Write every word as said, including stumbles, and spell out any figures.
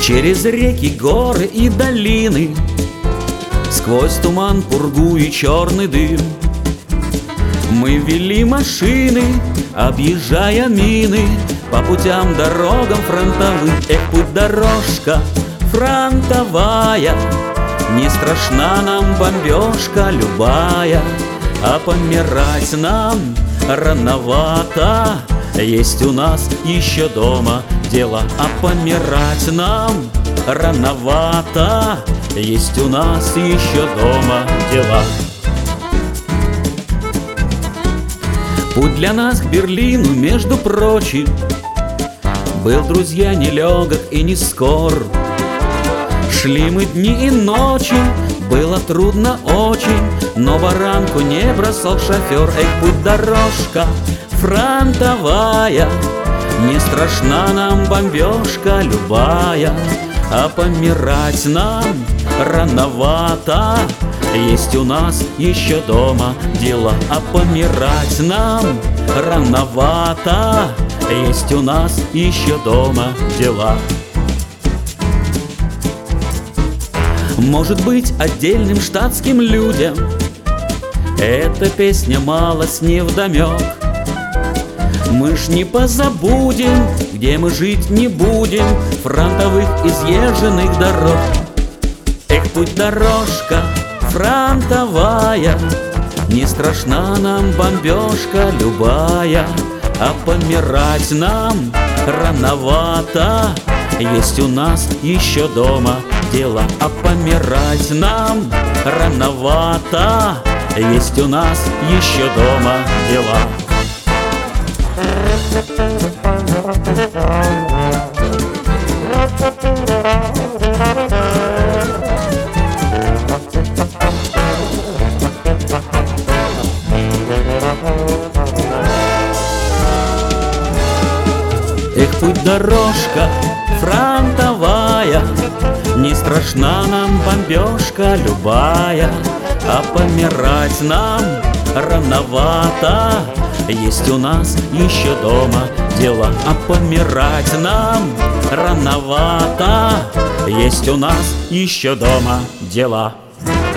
Через реки, горы и долины, сквозь туман, пургу и черный дым, мы вели машины, объезжая мины, по путям, дорогам фронтовым. Эх, путь дорожка фронтовая, не страшна нам бомбежка любая, а помирать нам рановато, есть у нас еще дома дела. А помирать нам рановато, есть у нас еще дома дела. Путь для нас к Берлину, между прочим, был, друзья, нелегок и не скор. Шли мы дни и ночи, было трудно очень, но баранку не бросал шофер. Эх, путь дорожка фронтовая, не страшна нам бомбежка любая, а помирать нам рановато, есть у нас еще дома дела. А помирать нам рановато, есть у нас еще дома дела. Может быть, отдельным штатским людям эта песня малость невдомек. Мы ж не позабудем, где мы жить не будем, фронтовых изъезженных дорог. Эх, путь дорожка фронтовая, не страшна нам бомбежка любая, а помирать нам рановато, есть у нас еще дома дела. А помирать нам рановато, есть у нас еще дома дела. Эх, путь дорожка фронтовая, не страшна нам бомбежка любая, а помирать нам рановато, есть у нас еще дома дела. А помирать нам рановато, есть у нас еще дома дела.